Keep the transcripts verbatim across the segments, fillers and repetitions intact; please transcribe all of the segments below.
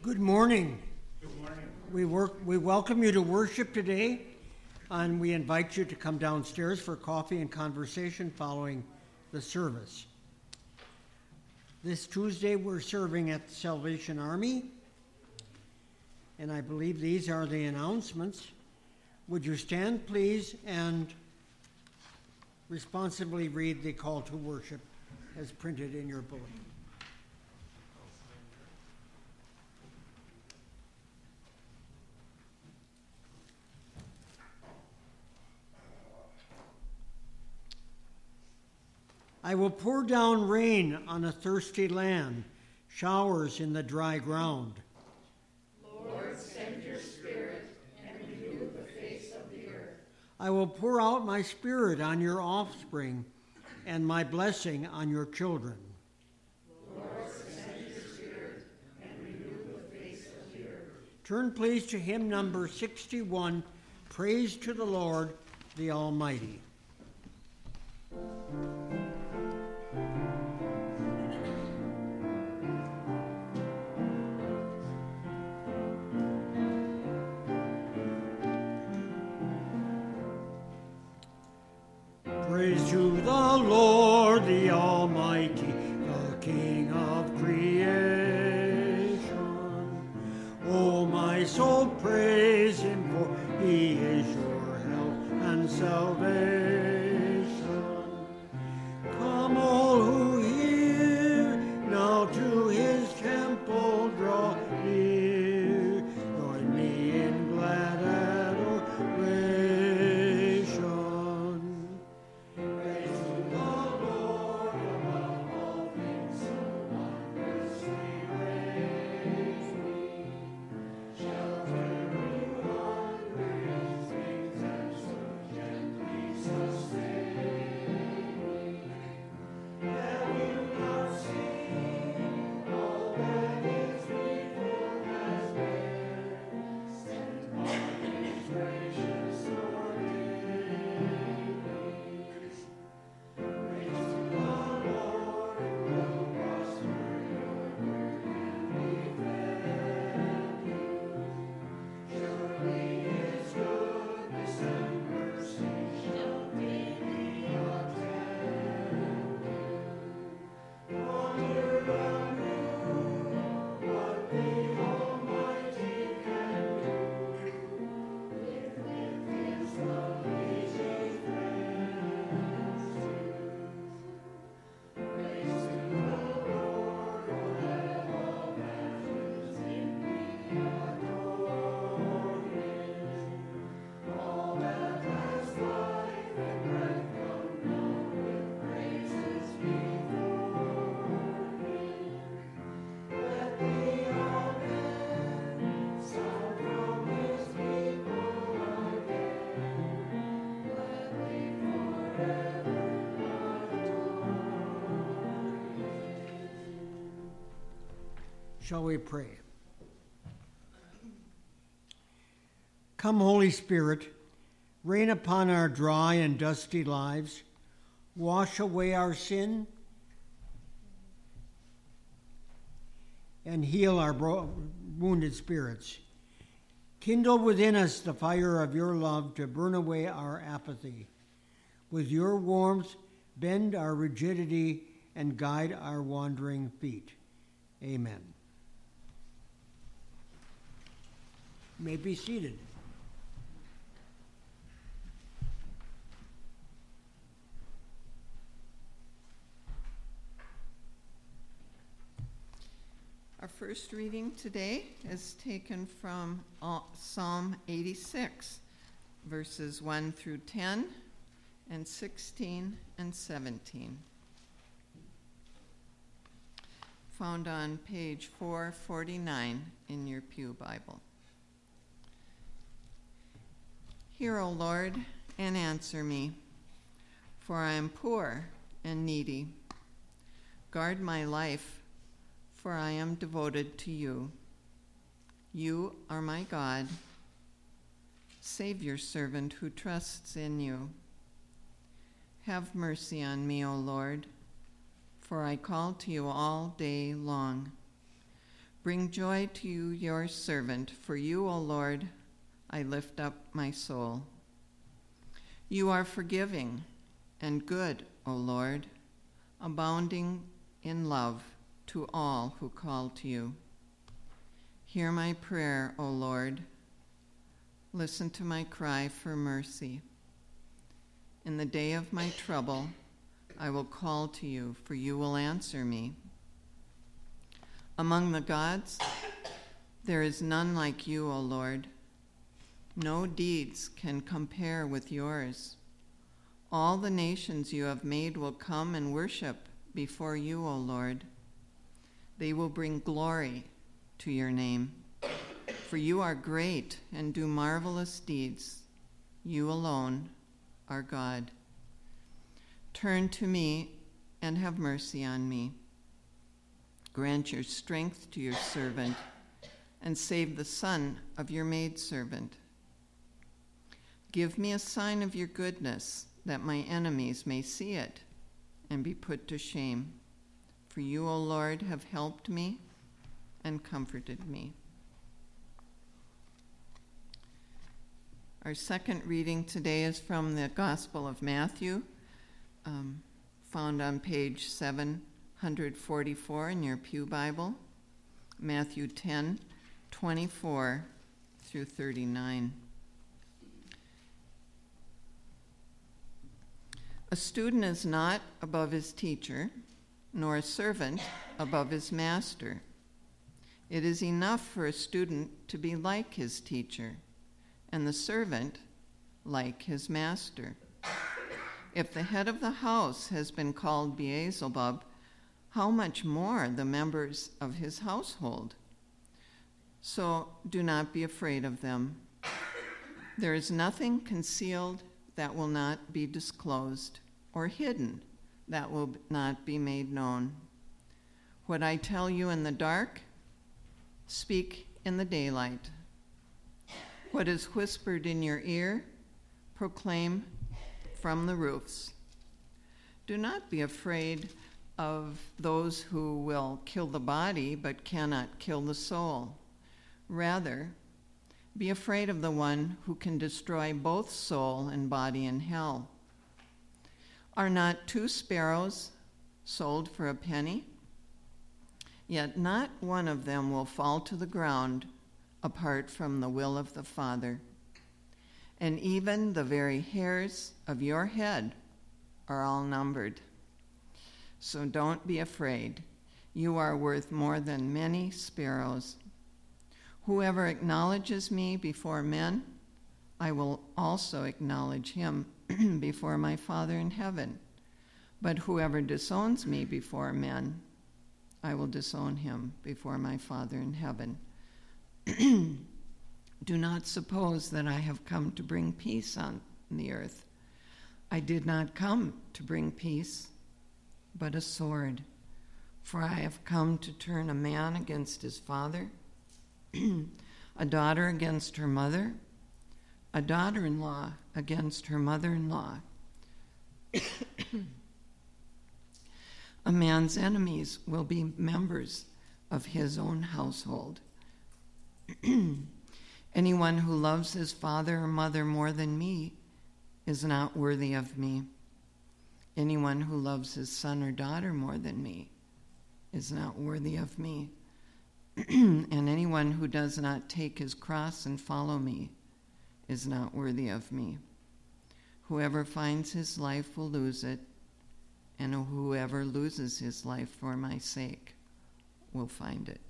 Good morning. Good morning. We work. We welcome you to worship today, and we invite you to come downstairs for coffee and conversation following the service. This Tuesday, we're serving at the Salvation Army, and I believe these are the announcements. Would you stand, please, and responsibly read the call to worship as printed in your bulletin. I will pour down rain on a thirsty land, showers in the dry ground. Lord, send your Spirit and renew the face of the earth. I will pour out my Spirit on your offspring and my blessing on your children. Lord, send your Spirit and renew the face of the earth. Turn please to hymn number sixty-one, Praise to the Lord, the Almighty. Praise to the Lord, the Almighty, the King of creation. O my soul, praise him, for he is your help and salvation. Come all who hear, now to his temple draw near. Join me in glad adoration. Shall we pray? Come, Holy Spirit, rain upon our dry and dusty lives, wash away our sin, and heal our bro- wounded spirits. Kindle within us the fire of your love to burn away our apathy. With your warmth, bend our rigidity and guide our wandering feet. Amen. You may be seated. Our first reading today is taken from Psalm eighty-six, verses one through ten, and sixteen and seventeen. Found on page four forty-nine in your Pew Bible. Hear, O Lord, and answer me, for I am poor and needy. Guard my life, for I am devoted to you. You are my God. Save your servant who trusts in you. Have mercy on me, O Lord, for I call to you all day long. Bring joy to you, your servant, for you, O Lord, I lift up my soul. You are forgiving and good, O Lord, abounding in love to all who call to you. Hear my prayer, O Lord. Listen to my cry for mercy. In the day of my trouble, I will call to you, for you will answer me. Among the gods, there is none like you, O Lord. No deeds can compare with yours. All the nations you have made will come and worship before you, O Lord. They will bring glory to your name. For you are great and do marvelous deeds. You alone are God. Turn to me and have mercy on me. Grant your strength to your servant and save the son of your maidservant. Give me a sign of your goodness, that my enemies may see it and be put to shame. For you, O Lord, have helped me and comforted me. Our second reading today is from the Gospel of Matthew, um, found on page seven forty-four in your Pew Bible, Matthew ten, twenty-four through thirty-nine. A student is not above his teacher, nor a servant above his master. It is enough for a student to be like his teacher, and the servant like his master. If the head of the house has been called Beelzebub, how much more the members of his household? So do not be afraid of them. There is nothing concealed that will not be disclosed, or hidden that will not be made known. What I tell you in the dark, speak in the daylight. What is whispered in your ear, proclaim from the roofs. Do not be afraid of those who will kill the body but cannot kill the soul. Rather, be afraid of the one who can destroy both soul and body in hell. Are not two sparrows sold for a penny? Yet not one of them will fall to the ground apart from the will of the Father. And even the very hairs of your head are all numbered. So don't be afraid. You are worth more than many sparrows. Whoever acknowledges me before men, I will also acknowledge him before my Father in heaven. But whoever disowns me before men, I will disown him before my Father in heaven. Do not suppose that I have come to bring peace on the earth. I did not come to bring peace, but a sword. For I have come to turn a man against his father, a daughter against her mother, a daughter-in-law against her mother-in-law. A man's enemies will be members of his own household. Anyone who loves his father or mother more than me is not worthy of me. Anyone who loves his son or daughter more than me is not worthy of me. And anyone who does not take his cross and follow me is not worthy of me. Whoever finds his life will lose it, and whoever loses his life for my sake will find it.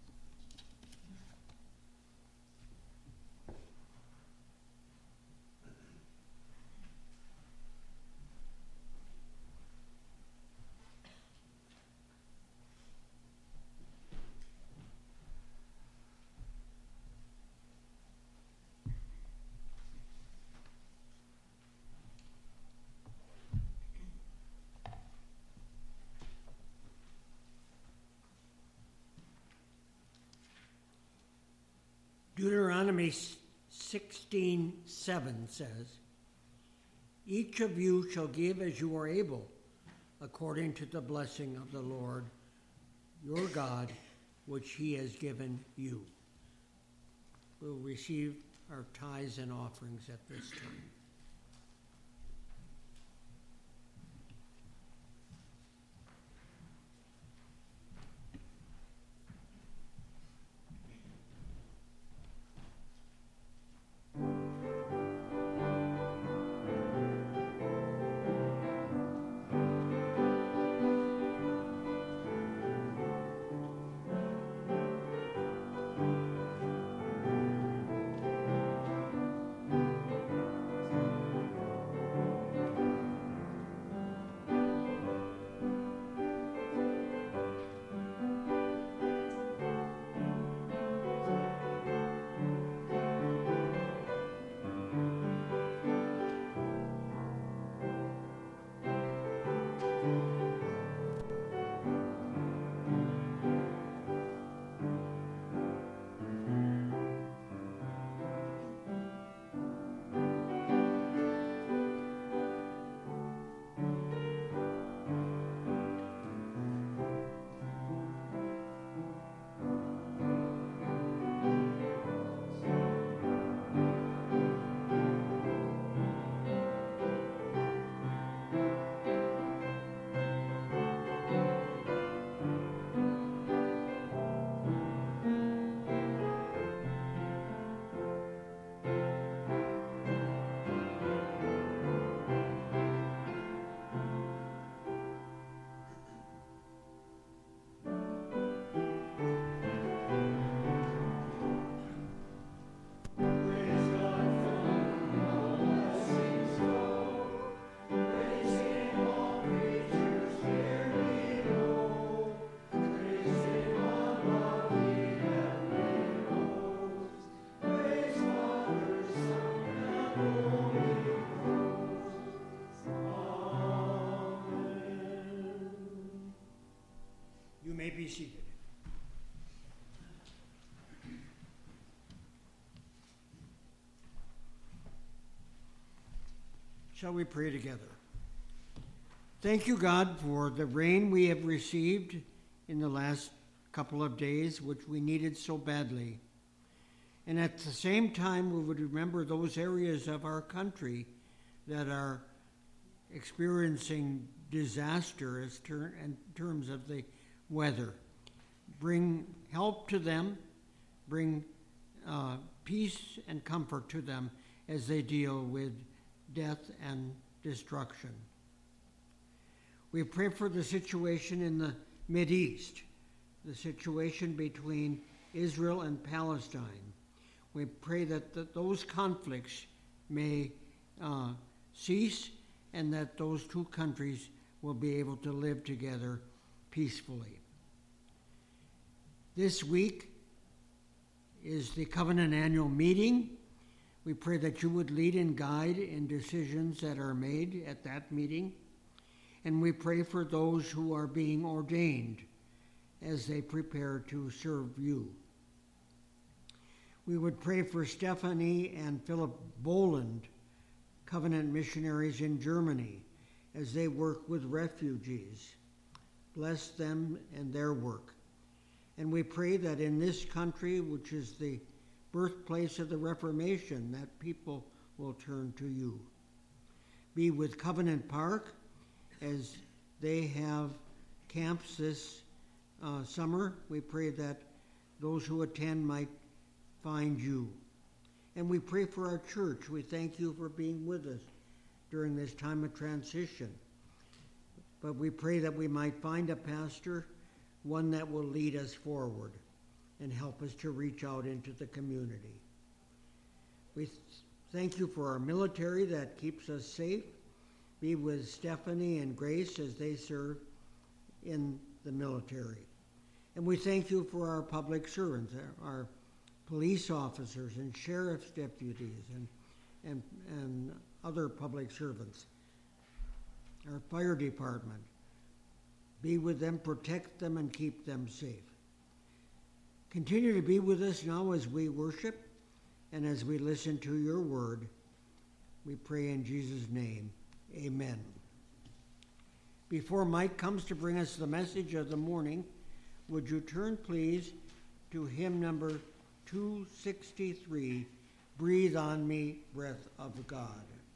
Deuteronomy sixteen seven says, "Each of you shall give as you are able, according to the blessing of the Lord your God which he has given you. We'll receive our tithes and offerings at this time. Be seated. Shall we pray together? Thank you, God, for the rain we have received in the last couple of days, which we needed so badly. And at the same time, we would remember those areas of our country that are experiencing disaster as ter- in terms of the weather. Bring help to them, bring uh, peace and comfort to them as they deal with death and destruction. We pray for the situation in the Mideast, the situation between Israel and Palestine. We pray that the, those conflicts may uh, cease and that those two countries will be able to live together peacefully. This week is the Covenant Annual Meeting. We pray that you would lead and guide in decisions that are made at that meeting. And we pray for those who are being ordained as they prepare to serve you. We would pray for Stephanie and Philip Boland, Covenant missionaries in Germany, as they work with refugees. Bless them and their work. And we pray that in this country, which is the birthplace of the Reformation, that people will turn to you. Be with Covenant Park as they have camps this uh, summer. We pray that those who attend might find you. And we pray for our church. We thank you for being with us during this time of transition. But we pray that we might find a pastor, one that will lead us forward and help us to reach out into the community. We th- thank you for our military that keeps us safe. Be with Stephanie and Grace as they serve in the military. And we thank you for our public servants, our, our police officers and sheriff's deputies and, and, and other public servants, our fire department. Be with them, protect them, and keep them safe. Continue to be with us now as we worship and as we listen to your word. We pray in Jesus' name. Amen. Before Mike comes to bring us the message of the morning, would you turn, please, to hymn number two sixty-three, Breathe on Me, Breath of God.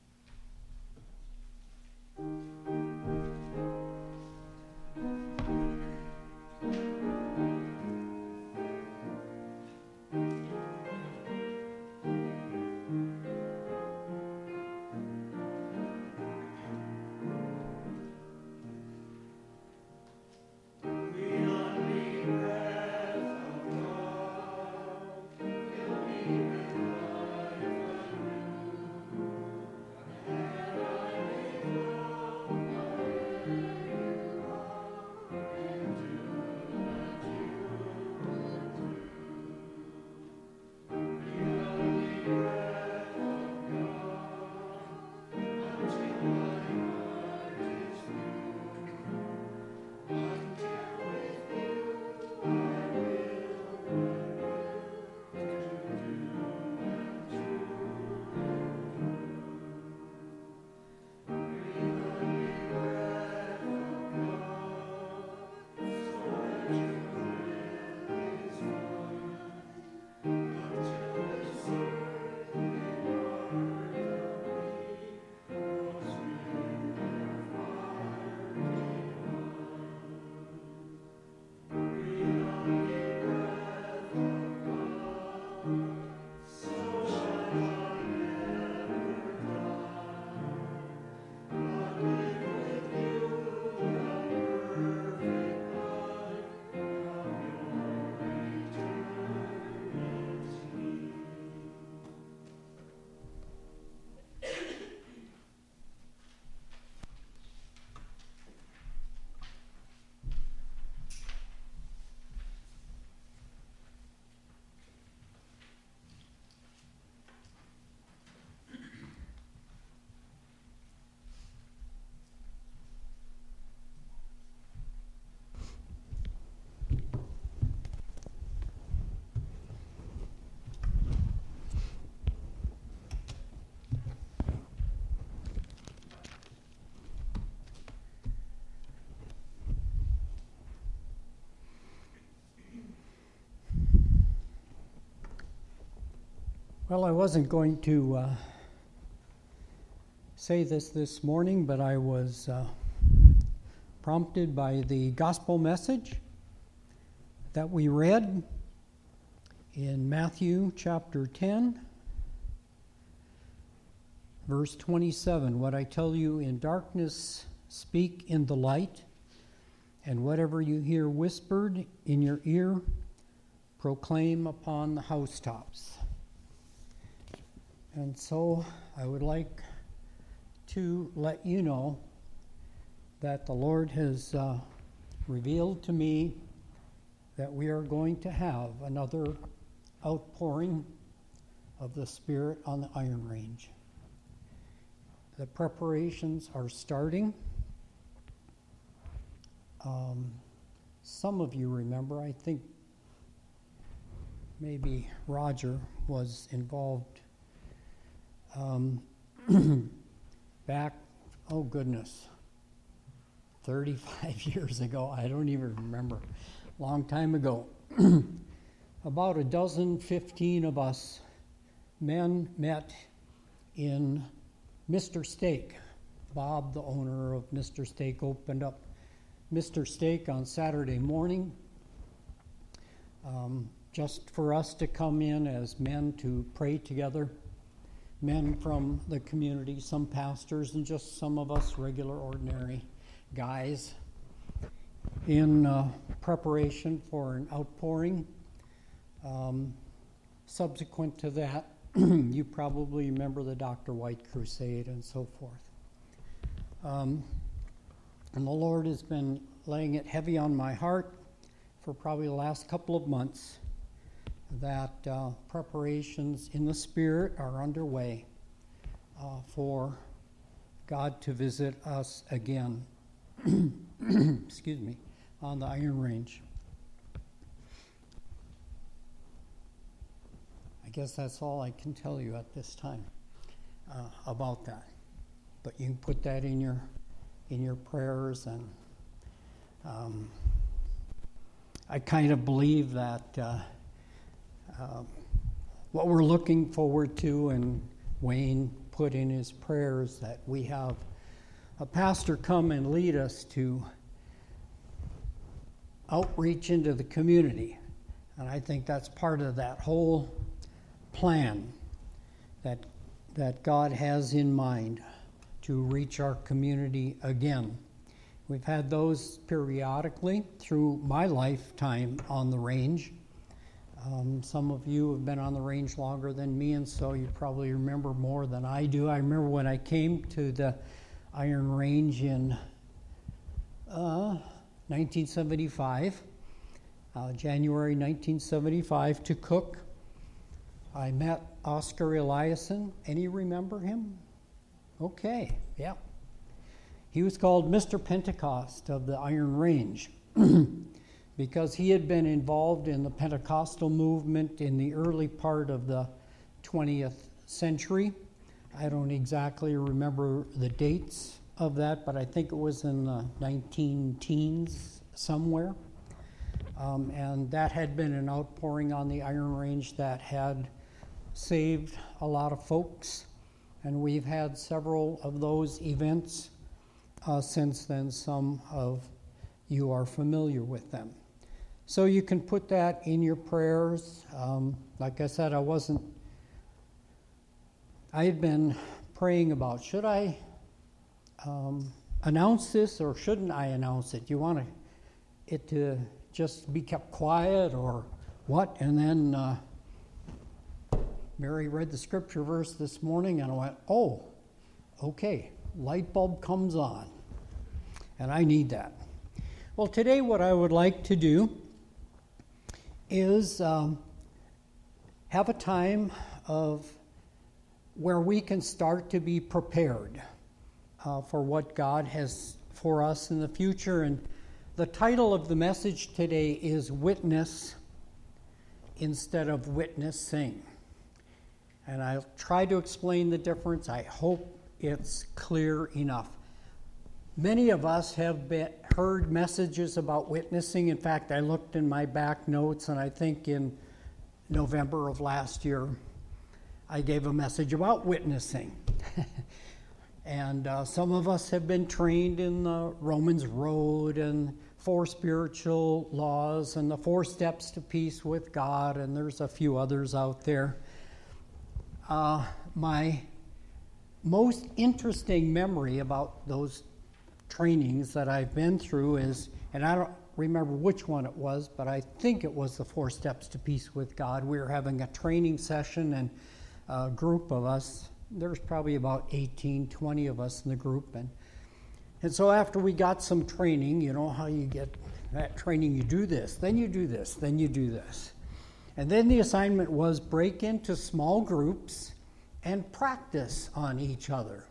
Well, I wasn't going to uh, say this this morning, but I was uh, prompted by the gospel message that we read in Matthew chapter ten, verse twenty-seven. What I tell you in darkness, speak in the light, and whatever you hear whispered in your ear, proclaim upon the housetops. And so I would like to let you know that the Lord has uh, revealed to me that we are going to have another outpouring of the Spirit on the Iron Range. The preparations are starting. Um, some of you remember, I think maybe Roger was involved Um, back, oh goodness, thirty-five years ago, I don't even remember, long time ago. About a dozen, fifteen of us men met in Mister Steak. Bob, the owner of Mister Steak, opened up Mister Steak on Saturday morning um, just for us to come in as men to pray together. Men from the community, some pastors, and just some of us regular, ordinary guys, in uh, preparation for an outpouring. Um, subsequent to that, you probably remember the Doctor White Crusade and so forth. Um, and the Lord has been laying it heavy on my heart for probably the last couple of months that uh, preparations in the Spirit are underway uh, for God to visit us again, excuse me, on the Iron Range. I guess that's all I can tell you at this time uh, about that. But you can put that in your in your prayers, and um, I kind of believe that uh, uh, what we're looking forward to, and Wayne put in his prayers, that we have a pastor come and lead us to outreach into the community. And I think that's part of that whole plan that that God has in mind to reach our community again. We've had those periodically through my lifetime on the range. Um, some of you have been on the range longer than me, and so you probably remember more than I do. I remember when I came to the Iron Range in uh, nineteen seventy-five, uh, January nineteen seventy-five, to cook. I met Oscar Eliason. Any remember him? Okay, yeah. He was called Mister Pentecost of the Iron Range because he had been involved in the Pentecostal movement in the early part of the twentieth century. I don't exactly remember the dates of that, but I think it was in the nineteen teens somewhere. Um, and that had been an outpouring on the Iron Range that had saved a lot of folks. And we've had several of those events uh, since then. Some of you are familiar with them. So you can put that in your prayers. Um, like I said, I wasn't, I had been praying about, should I um, announce this or shouldn't I announce it? Do you want to, it to just be kept quiet or what? And then uh, Mary read the scripture verse this morning, and I went, oh, okay, light bulb comes on. And I need that. Well, today what I would like to do is um, have a time of where we can start to be prepared uh, for what God has for us in the future. And the title of the message today is Witness instead of Witnessing. And I'll try to explain the difference. I hope it's clear enough. Many of us have been, heard messages about witnessing. In fact, I looked in my back notes, and I think in November of last year, I gave a message about witnessing. And uh, some of us have been trained in the Romans Road and four spiritual laws and the four steps to peace with God, and there's a few others out there. Uh, my most interesting memory about those trainings that I've been through is, and I don't remember which one it was, but I think it was the four steps to peace with God. We were having a training session, and a group of us, there's probably about eighteen, twenty of us in the group, and and so after we got some training, you know how you get that training, you do this, then you do this, then you do this. And then the assignment was break into small groups and practice on each other.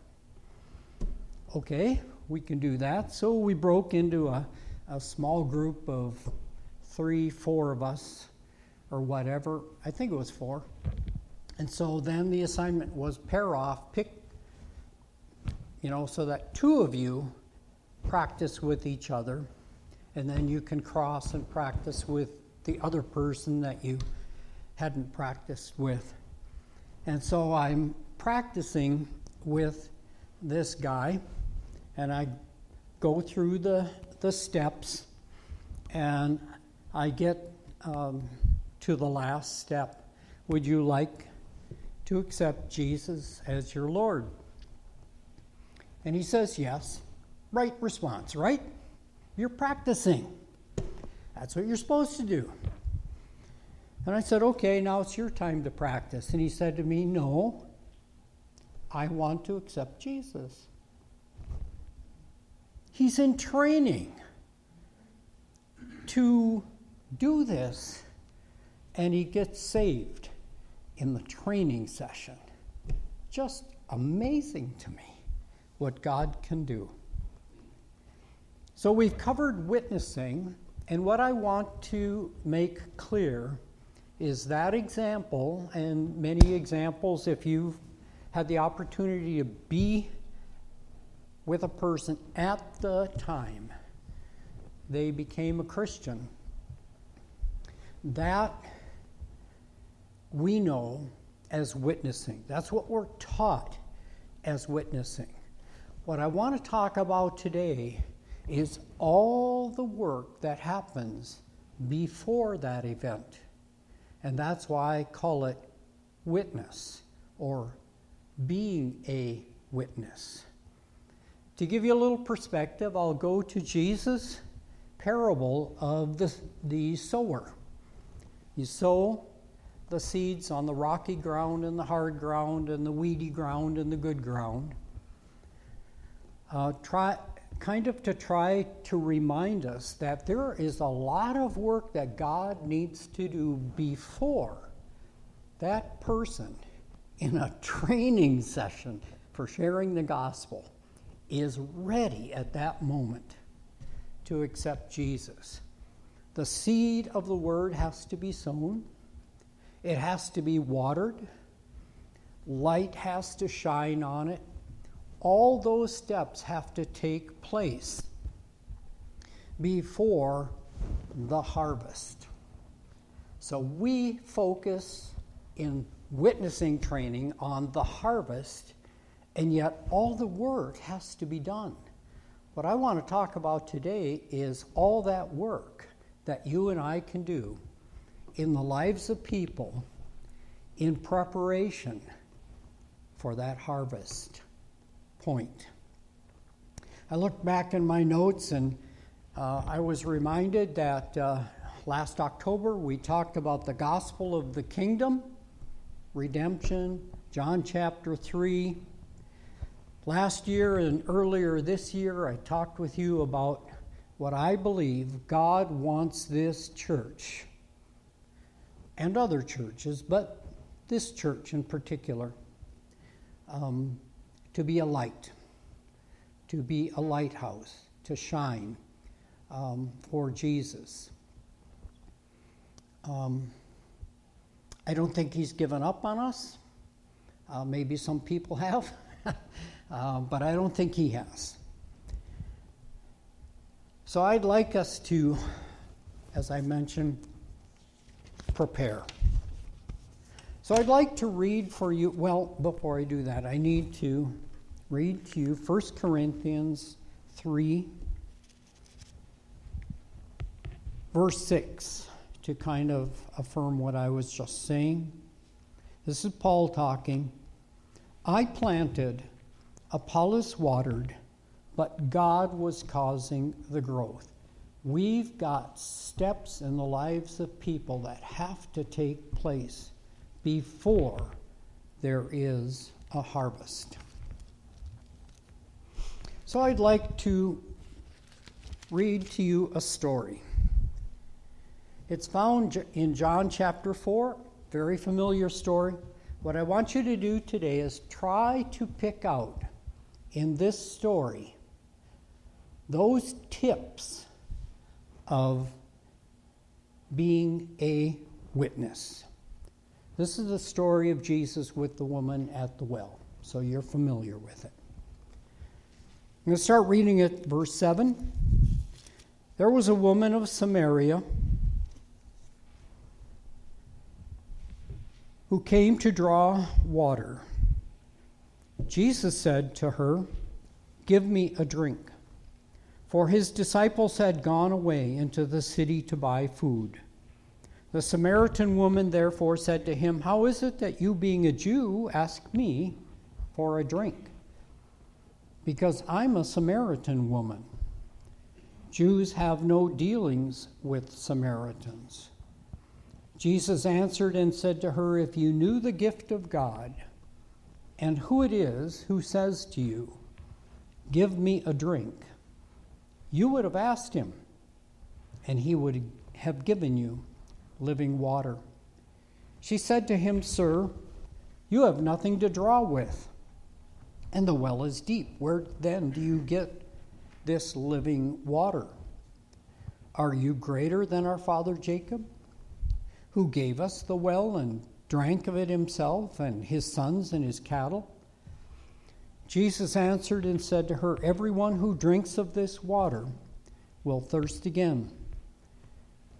Okay, we can do that. So we broke into a, a small group of three, four of us, or whatever. I think it was four. And so then the assignment was pair off, pick, you know, so that two of you practice with each other, and then you can cross and practice with the other person that you hadn't practiced with. And so I'm practicing with this guy, and I go through the, the steps, and I get um, to the last step. Would you like to accept Jesus as your Lord? And he says yes. Right response, right? You're practicing. That's what you're supposed to do. And I said, okay, now it's your time to practice. And he said to me, no, I want to accept Jesus. He's in training to do this, and he gets saved in the training session. Just amazing to me what God can do. So we've covered witnessing, and what I want to make clear is that example, and many examples, if you've had the opportunity to be with a person at the time they became a Christian, that we know as witnessing. That's what we're taught as witnessing. What I want to talk about today is all the work that happens before that event. And that's why I call it witness, or being a witness. To give you a little perspective, I'll go to Jesus' parable of the, the sower. You sow the seeds on the rocky ground and the hard ground and the weedy ground and the good ground. Uh, try, kind of to try to remind us that there is a lot of work that God needs to do before that person in a training session for sharing the gospel is ready at that moment to accept Jesus. The seed of the word has to be sown. It has to be watered. Light has to shine on it. All those steps have to take place before the harvest. So we focus in witnessing training on the harvest, and yet all the work has to be done. What I want to talk about today is all that work that you and I can do in the lives of people in preparation for that harvest point. I looked back in my notes, and uh, I was reminded that uh, last October we talked about the gospel of the kingdom, redemption, John chapter three. Last year and earlier this year, I talked with you about what I believe God wants this church and other churches, but this church in particular, um, to be a light, to be a lighthouse, to shine um, for Jesus. Um, I don't think he's given up on us. Uh, maybe some people have. Uh, but I don't think he has. So I'd like us to, as I mentioned, prepare. So I'd like to read for you, well, before I do that, I need to read to you First Corinthians three, verse six, to kind of affirm what I was just saying. This is Paul talking. I planted, Apollos watered, but God was causing the growth. We've got steps in the lives of people that have to take place before there is a harvest. So I'd like to read to you a story. It's found in John chapter four, very familiar story. What I want you to do today is try to pick out in this story those tips of being a witness. This is the story of Jesus with the woman at the well, so you're familiar with it. I'm going to start reading at verse seven. There was a woman of Samaria who came to draw water. Jesus said to her, "Give me a drink." For his disciples had gone away into the city to buy food. The Samaritan woman therefore said to him, "How is it that you, being a Jew, ask me for a drink? Because I'm a Samaritan woman." Jews have no dealings with Samaritans. Jesus answered and said to her, "If you knew the gift of God, and who it is who says to you, 'Give me a drink,' you would have asked him, and he would have given you living water." She said to him, "Sir, you have nothing to draw with, and the well is deep. Where then do you get this living water? Are you greater than our father Jacob, who gave us the well and drank of it himself and his sons and his cattle?" Jesus answered and said to her, "Everyone who drinks of this water will thirst again.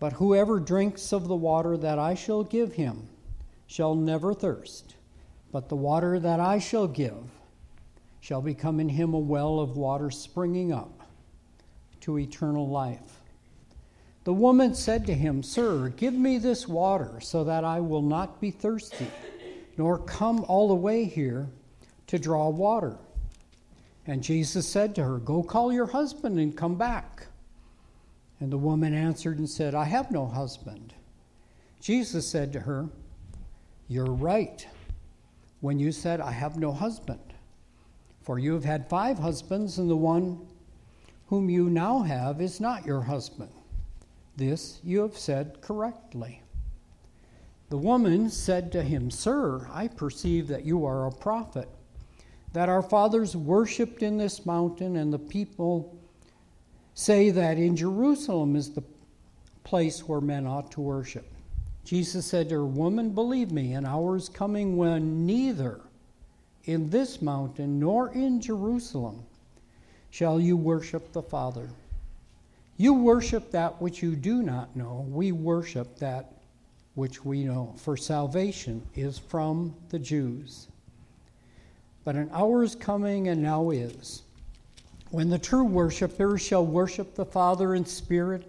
But whoever drinks of the water that I shall give him shall never thirst, but the water that I shall give shall become in him a well of water springing up to eternal life." The woman said to him, "Sir, give me this water so that I will not be thirsty, nor come all the way here to draw water." And Jesus said to her, "Go call your husband and come back." And the woman answered and said, "I have no husband." Jesus said to her, "You're right when you said, 'I have no husband.' For you have had five husbands, and the one whom you now have is not your husband. This you have said correctly." The woman said to him, "Sir, I perceive that you are a prophet, that our fathers worshipped in this mountain, and the people say that in Jerusalem is the place where men ought to worship." Jesus said to her, "Woman, believe me, an hour is coming when neither in this mountain nor in Jerusalem shall you worship the Father. You worship that which you do not know. We worship that which we know, for salvation is from the Jews. But an hour is coming, and now is, when the true worshipers shall worship the Father in spirit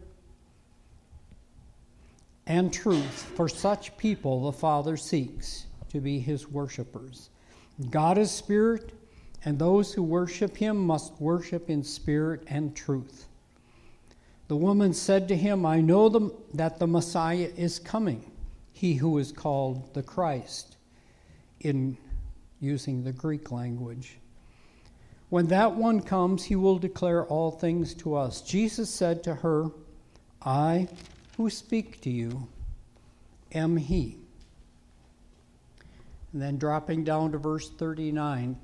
and truth, for such people the Father seeks to be his worshipers. God is spirit, and those who worship him must worship in spirit and truth." The woman said to him, "I know the, that the Messiah is coming, he who is called the Christ," in using the Greek language. "When that one comes, he will declare all things to us." Jesus said to her, "I who speak to you am he." And then dropping down to verse thirty-nine,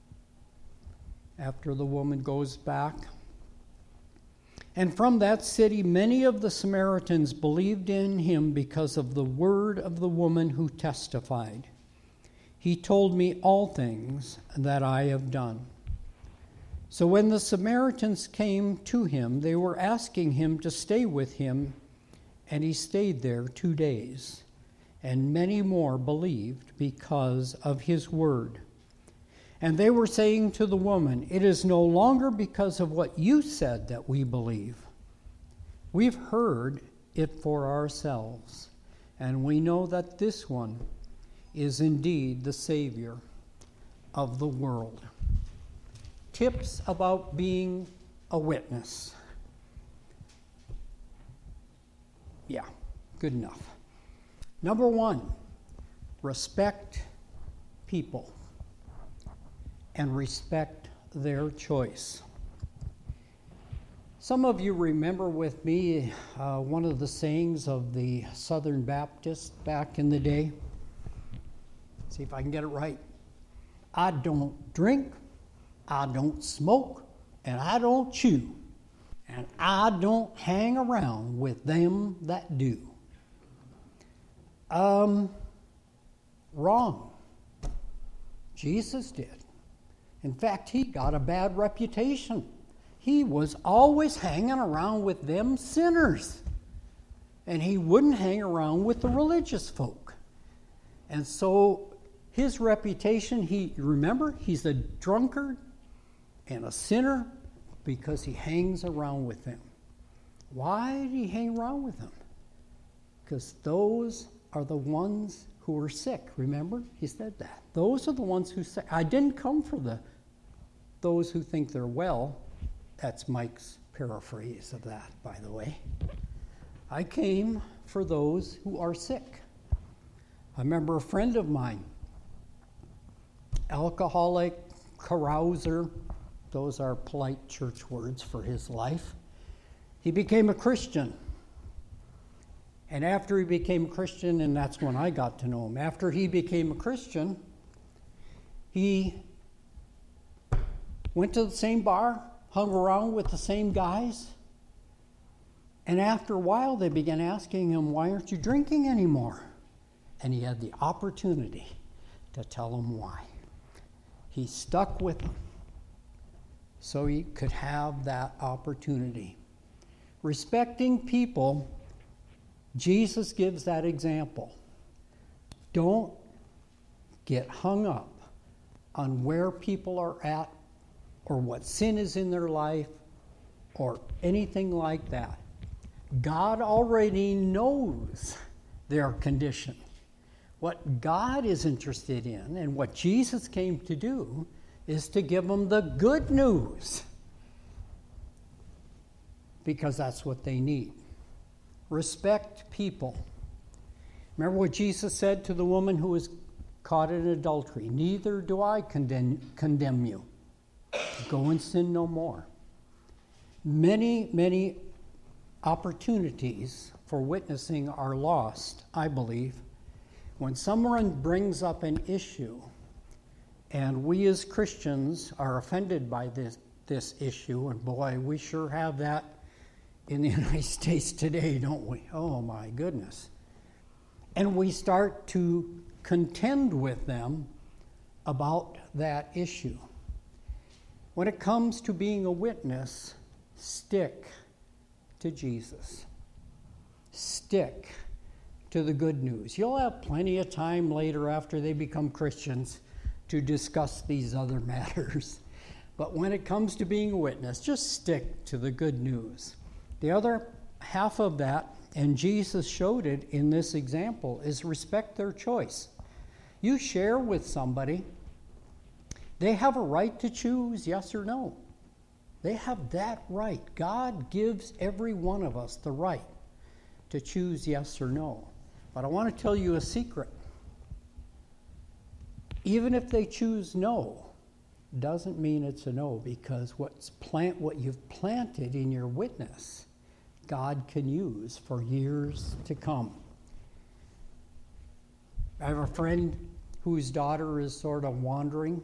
after the woman goes back. "And from that city many of the Samaritans believed in him because of the word of the woman who testified, 'He told me all things that I have done.' So when the Samaritans came to him, they were asking him to stay with him, and he stayed there two days. And many more believed because of his word. And they were saying to the woman, 'It is no longer because of what you said that we believe. We've heard it for ourselves, and we know that this one is indeed the Savior of the world.'" Tips about being a witness. Yeah, good enough. Number one, respect people and respect their choice. Some of you remember with me uh, one of the sayings of the Southern Baptists back in the day. See if I can get it right. "I don't drink, I don't smoke, and I don't chew, and I don't hang around with them that do." Um, wrong. Jesus did. In fact, he got a bad reputation. He was always hanging around with them sinners, and he wouldn't hang around with the religious folk. And so his reputation, he remember, he's a drunkard and a sinner because he hangs around with them. Why did he hang around with them? Because those are the ones who are sick. Remember, he said that. Those are the ones who say, I didn't come for the those who think they're well. That's Mike's paraphrase of that, by the way. I came for those who are sick. I remember a friend of mine, alcoholic, carouser, those are polite church words for his life. He became a Christian. And after he became a Christian, and that's when I got to know him, after he became a Christian, he went to the same bar, hung around with the same guys, and after a while they began asking him, "Why aren't you drinking anymore?" And he had the opportunity to tell them why. He stuck with them so he could have that opportunity. Respecting people Jesus gives that example. Don't get hung up on where people are at or what sin is in their life or anything like that. God already knows their condition. What God is interested in and what Jesus came to do is to give them the good news, because that's what they need. Respect people. Remember what Jesus said to the woman who was caught in adultery? Neither do I condemn, condemn you. Go and sin no more. Many, many opportunities for witnessing are lost, I believe, when someone brings up an issue and we as Christians are offended by this, this issue, and boy, we sure have that in the United States today, don't we? Oh my goodness. And we start to contend with them about that issue. When it comes to being a witness, stick to Jesus. Stick to the good news. You'll have plenty of time later after they become Christians to discuss these other matters. But when it comes to being a witness, just stick to the good news. The other half of that, and Jesus showed it in this example, is respect their choice. You share with somebody, they have a right to choose yes or no. They have that right. God gives every one of us the right to choose yes or no. But I want to tell you a secret. Even if they choose no, doesn't mean it's a no, because what's plant what you've planted in your witness, God can use for years to come. I have a friend whose daughter is sort of wandering.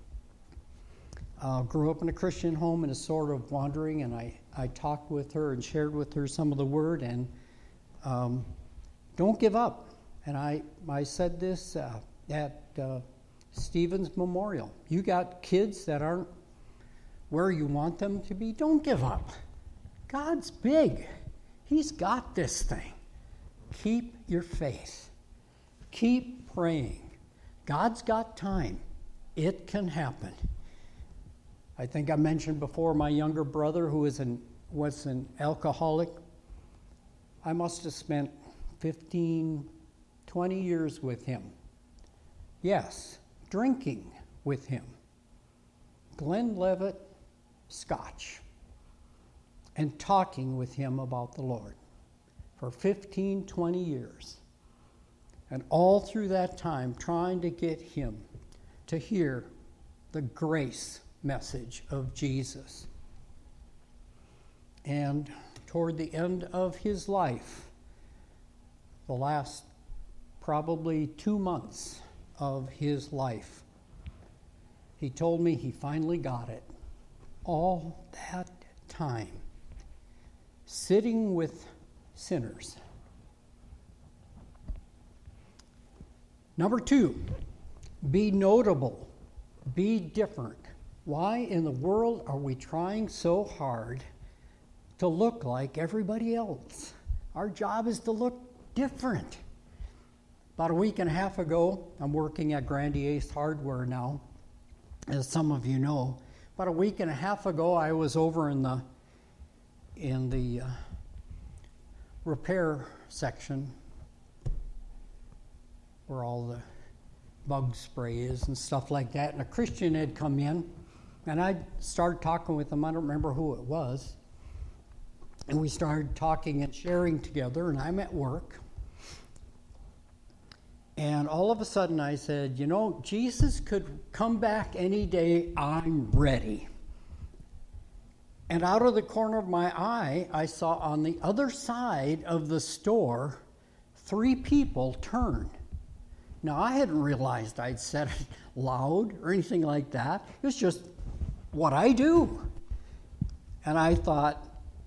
Uh, grew up in a Christian home and is sort of wandering, and I, I talked with her and shared with her some of the word, and um, don't give up. And I, I said this uh, at uh, Stephen's Memorial. You got kids that aren't where you want them to be, don't give up. God's big. He's got this thing. Keep your faith. Keep praying. God's got time. It can happen. I think I mentioned before my younger brother who was an, was an alcoholic. I must have spent fifteen, twenty years with him. Yes, drinking with him. Glenlivet Scotch. And talking with him about the Lord for fifteen, twenty years. And all through that time, trying to get him to hear the grace message of Jesus. And toward the end of his life, the last probably two months of his life, he told me he finally got it. All that time, sitting with sinners. Number two, be notable, be different. Why in the world are we trying so hard to look like everybody else? Our job is to look different. About a week and a half ago, I'm working at Grandy Ace Hardware now, as some of you know. About a week and a half ago, I was over in the in the uh, repair section where all the bug spray is and stuff like that, and a Christian had come in, and I started talking with him. I don't remember who it was. And we started talking and sharing together, and I'm at work. And all of a sudden I said, you know, Jesus could come back any day. I'm ready. And out of the corner of my eye, I saw on the other side of the store, three people turn. Now, I hadn't realized I'd said it loud or anything like that. It was just what I do. And I thought,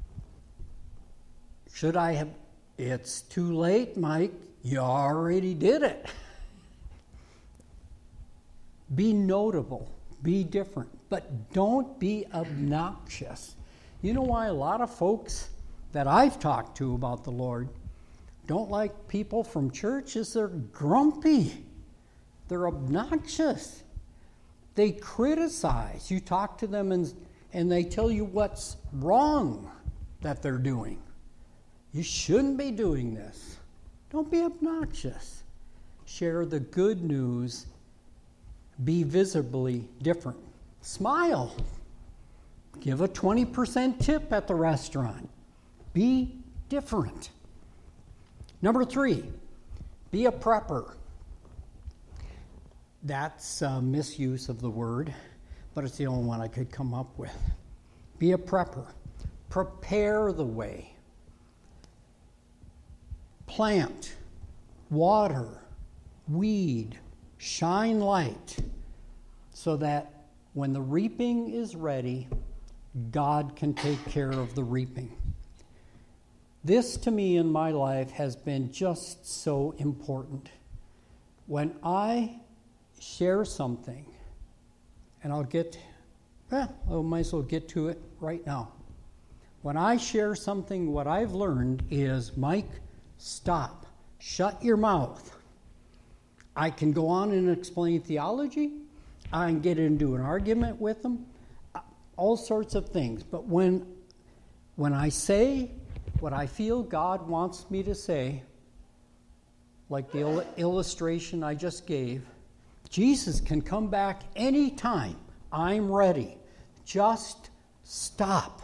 should I have? It's too late, Mike. You already did it. Be notable. Be different. But don't be obnoxious. You know why a lot of folks that I've talked to about the Lord, don't like people from church is they're grumpy. They're obnoxious. They criticize. You talk to them and, and they tell you what's wrong that they're doing. You shouldn't be doing this. Don't be obnoxious. Share the good news. Be visibly different. Smile. Give a twenty percent tip at the restaurant. Be different. Number three, be a prepper. That's a misuse of the word, but it's the only one I could come up with. Be a prepper. Prepare the way. Plant, water, weed, shine light, so that when the reaping is ready, God can take care of the reaping. This, to me, in my life has been just so important. When I share something, and I'll get, well, I might as well get to it right now. When I share something, what I've learned is, Mike, stop. Shut your mouth. I can go on and explain theology. I can get into an argument with them. All sorts of things. But when, when I say what I feel God wants me to say, like the il- illustration I just gave, Jesus can come back anytime. I'm ready. Just stop.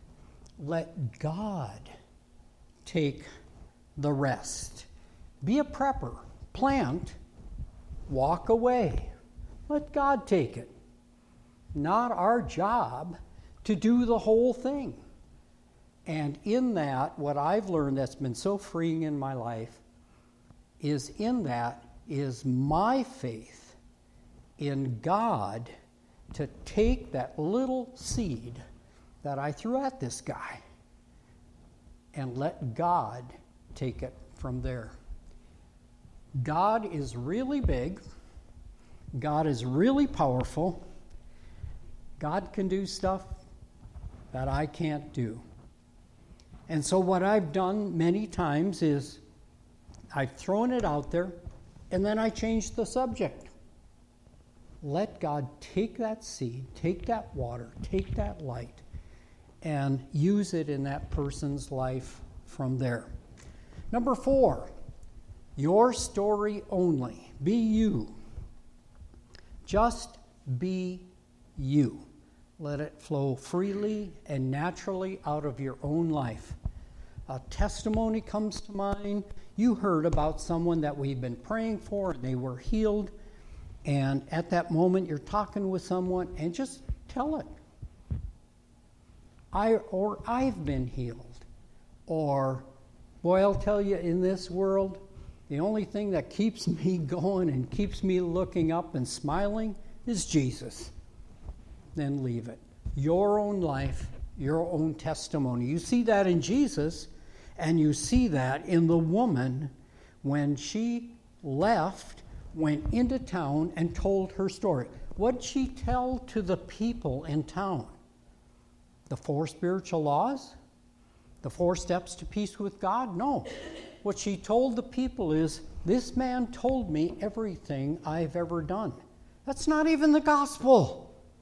Let God take the rest. Be a prepper. Plant. Walk away. Let God take it. Not our job to do the whole thing. And in that, what I've learned that's been so freeing in my life is in that is my faith in God to take that little seed that I threw at this guy and let God take it from there. God is really big. God is really powerful. God can do stuff that I can't do. And so what I've done many times is I've thrown it out there and then I changed the subject. Let God take that seed, take that water, take that light, and use it in that person's life from there. Number four, your story only. Be you. Just be you. Let it flow freely and naturally out of your own life. A testimony comes to mind. You heard about someone that we've been praying for and they were healed. And at that moment, you're talking with someone and just tell it. I or I've been healed. Or, boy, I'll tell you, in this world, the only thing that keeps me going and keeps me looking up and smiling is Jesus. Then leave it. Your own life, your own testimony. You see that in Jesus, and you see that in the woman when she left, went into town, and told her story. What did she tell to the people in town? The four spiritual laws? The four steps to peace with God? No. What she told the people is, this man told me everything I've ever done. That's not even the gospel.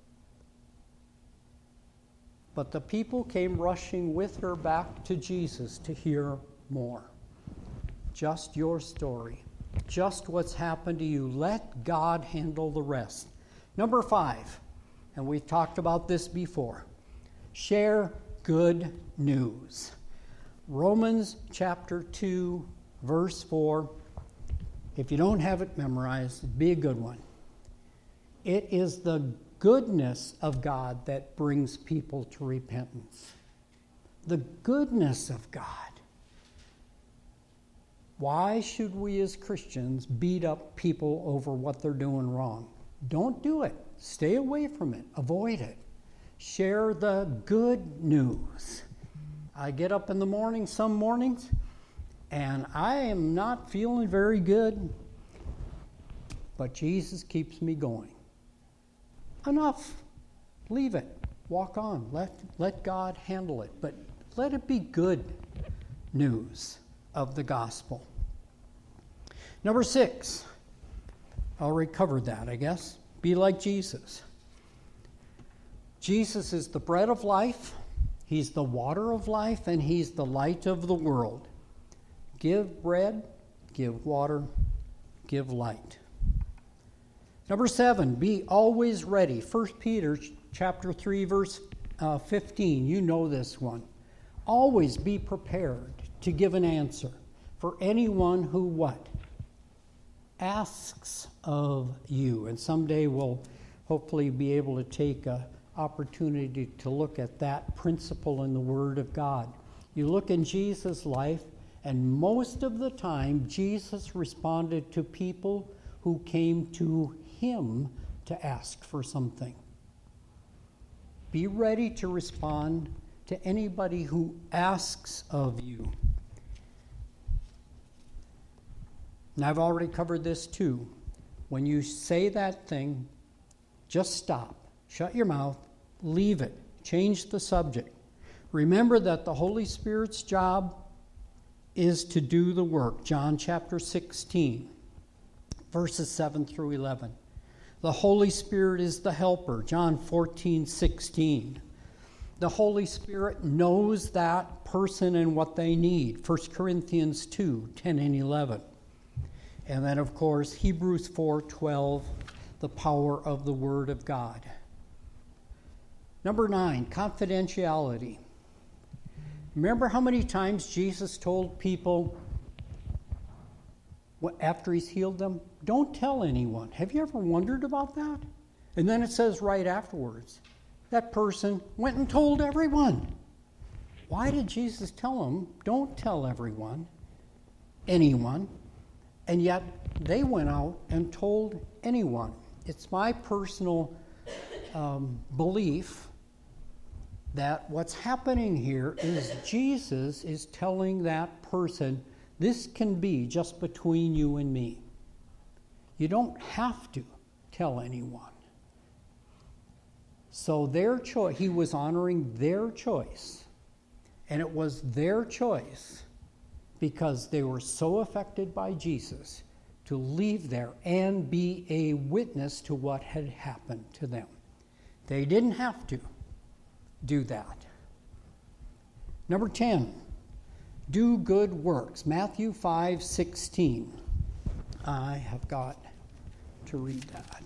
But the people came rushing with her back to Jesus to hear more. Just your story. Just what's happened to you. Let God handle the rest. Number five, and we've talked about this before. Share good news. Romans chapter two, verse four. If you don't have it memorized, it'd be a good one. It is the goodness of God that brings people to repentance. The goodness of God. Why should we as Christians beat up people over what they're doing wrong? Don't do it. Stay away from it. Avoid it. Share the good news. I get up in the morning some mornings and I am not feeling very good, but Jesus keeps me going. Enough. Leave it. Walk on. Let, let God handle it. But let it be good news of the gospel. Number six, I already covered that, I guess. Be like Jesus. Jesus is the bread of life, he's the water of life, and he's the light of the world. Give bread, give water, give light. Number seven, be always ready. First Peter chapter three, verse uh, fifteen. You know this one. Always be prepared to give an answer for anyone who what? Asks of you. And someday we'll hopefully be able to take an opportunity to look at that principle in the Word of God. You look in Jesus' life, and most of the time Jesus responded to people who came to him to ask for something. Be ready to respond to anybody who asks of you. And I've already covered this too. When you say that thing, just stop. Shut your mouth. Leave it. Change the subject. Remember that the Holy Spirit's job is to do the work. John chapter sixteen, verses seven through eleven. The Holy Spirit is the helper. John fourteen sixteen. The Holy Spirit knows that person and what they need. First Corinthians two ten and eleven. And then, of course, Hebrews four twelve, the power of the Word of God. Number nine, confidentiality. Remember how many times Jesus told people after he's healed them, don't tell anyone. Have you ever wondered about that? And then it says right afterwards, that person went and told everyone. Why did Jesus tell them, don't tell everyone, anyone, and yet they went out and told anyone? It's my personal um, belief that what's happening here is Jesus is telling that person, this can be just between you and me. You don't have to tell anyone. So their choice, he was honoring their choice. And it was their choice because they were so affected by Jesus to leave there and be a witness to what had happened to them. They didn't have to do that. Number ten, do good works. Matthew five sixteen. I have got to read that.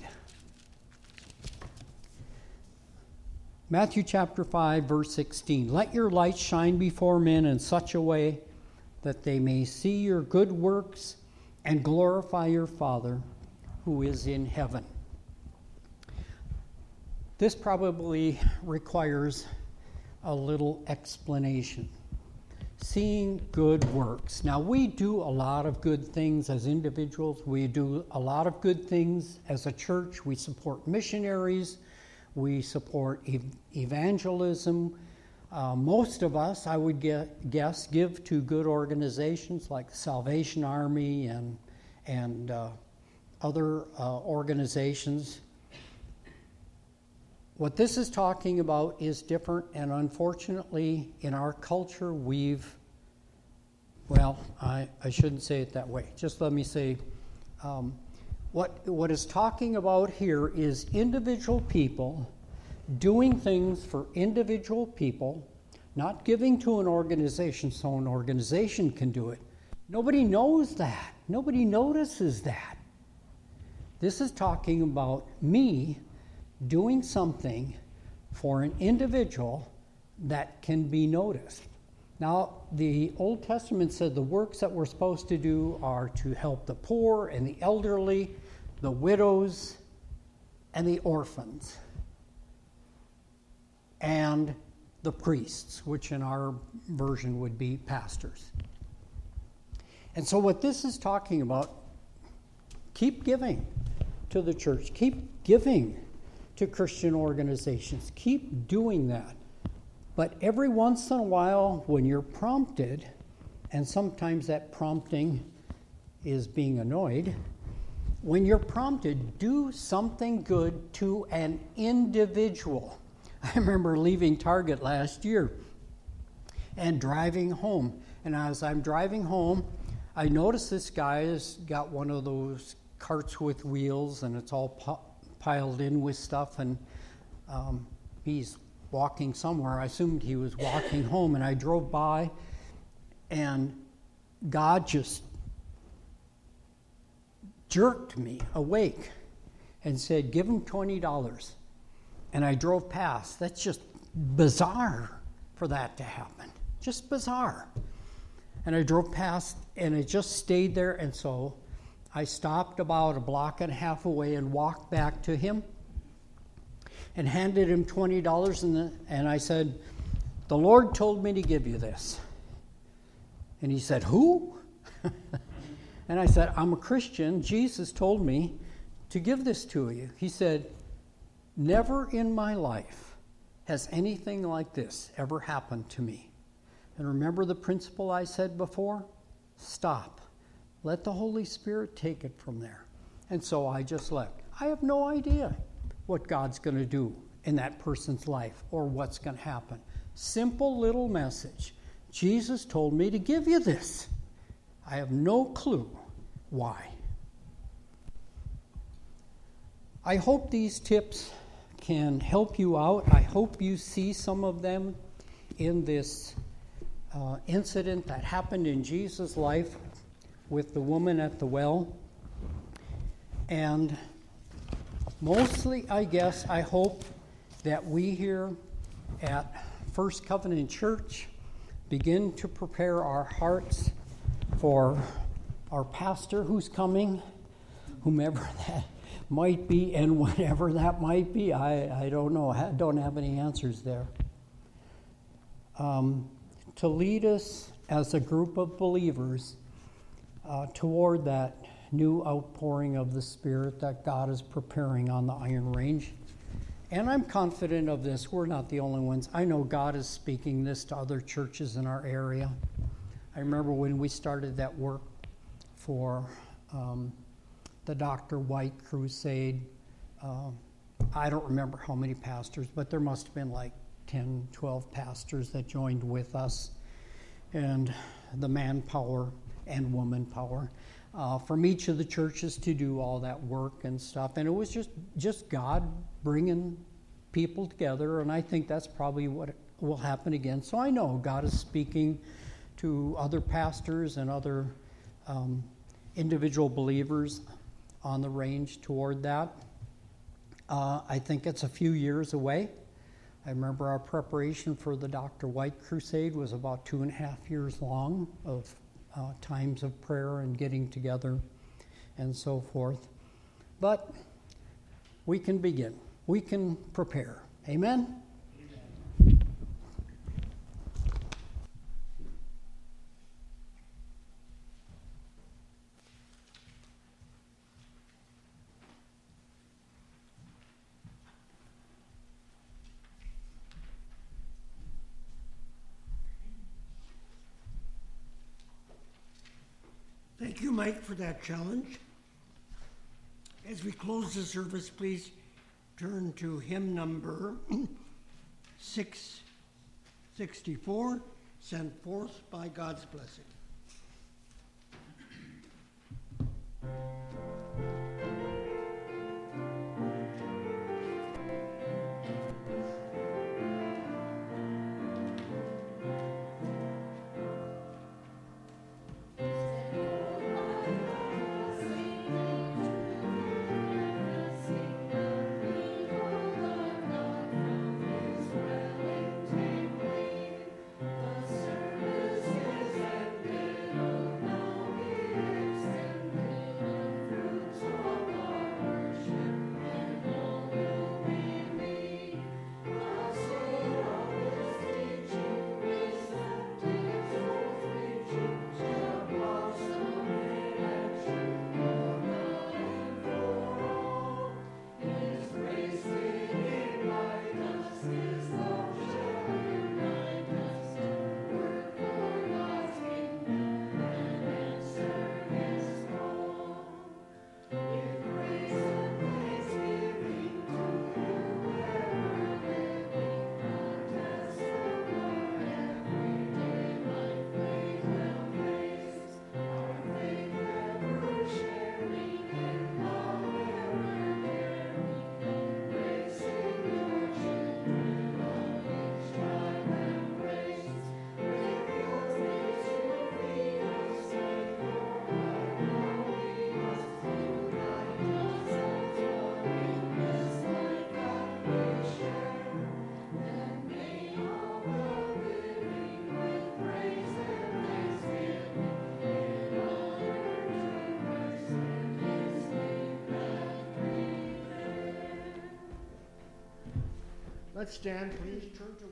Matthew chapter five, verse sixteen. Let your light shine before men in such a way that they may see your good works and glorify your Father who is in heaven. This probably requires a little explanation. Seeing good works. Now, we do a lot of good things as individuals. We do a lot of good things as a church. We support missionaries. We support ev- evangelism. Uh, most of us, I would get, guess, give to good organizations like the Salvation Army and, and uh, other uh, organizations. What this is talking about is different, and unfortunately, in our culture, we've, well, I, I shouldn't say it that way. Just let me say, um, what what is talking about here is individual people doing things for individual people, not giving to an organization so an organization can do it. Nobody knows that. Nobody notices that. This is talking about me doing something for an individual that can be noticed. Now, the Old Testament said the works that we're supposed to do are to help the poor and the elderly, the widows, and the orphans, and the priests, which in our version would be pastors. And so what this is talking about, keep giving to the church, keep giving to Christian organizations. Keep doing that. But every once in a while, when you're prompted, and sometimes that prompting is being annoyed, when you're prompted, do something good to an individual. I remember leaving Target last year and driving home, And as I'm driving home, I notice this guy has got one of those carts with wheels, and it's all pu- piled in with stuff, and um, he's walking somewhere. I assumed he was walking home, and I drove by, and God just jerked me awake and said, give him twenty dollars. And I drove past. That's just bizarre for that to happen. Just bizarre. And I drove past, and it just stayed there, and so I stopped about a block and a half away and walked back to him and handed him twenty dollars, and, the, and I said, the Lord told me to give you this. And he said, who? And I said, I'm a Christian. Jesus told me to give this to you. He said, never in my life has anything like this ever happened to me. And remember the principle I said before? Stop. Let the Holy Spirit take it from there. And so I just left. I have no idea what God's going to do in that person's life or what's going to happen. Simple little message. Jesus told me to give you this. I have no clue why. I hope these tips can help you out. I hope you see some of them in this uh, incident that happened in Jesus' life with the woman at the well. And mostly, I guess, I hope that we here at First Covenant Church begin to prepare our hearts for our pastor who's coming, whomever that might be, and whatever that might be. I, I don't know. I don't have any answers there. Um, to lead us as a group of believers uh, toward that new outpouring of the Spirit that God is preparing on the Iron Range. And I'm confident of this. We're not the only ones. I know God is speaking this to other churches in our area. I remember when we started that work for um, the Doctor White Crusade. Uh, I don't remember how many pastors, but there must have been like ten, twelve pastors that joined with us. And the manpower and woman power uh, from each of the churches to do all that work and stuff. And it was just, just God bringing people together, and I think that's probably what will happen again. So I know God is speaking to other pastors and other um, individual believers on the range toward that. Uh, I think it's a few years away. I remember our preparation for the Doctor White Crusade was about two and a half years long of uh, times of prayer and getting together and so forth. But we can begin. We can prepare. Amen? Thank you, Mike, for that challenge. As we close the service, please turn to hymn number six sixty-four, Sent Forth by God's Blessing. The service is ended. Let's stand, please. Turn to